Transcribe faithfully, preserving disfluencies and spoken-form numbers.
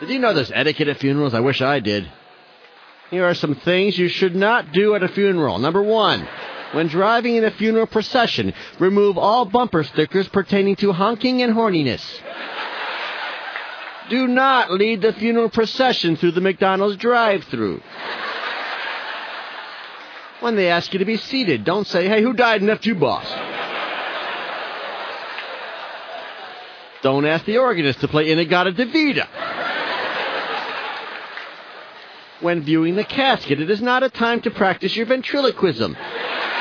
Did you know there's etiquette at funerals? I wish I did. Here are some things you should not do at a funeral. Number one, when driving in a funeral procession, remove all bumper stickers pertaining to honking and horniness. Do not lead the funeral procession through the McDonald's drive-thru. When they ask you to be seated, don't say, "Hey, who died in F two, boss?" Don't ask the organist to play In-A-Gadda-Da-Vida. When viewing the casket, it is not a time to practice your ventriloquism.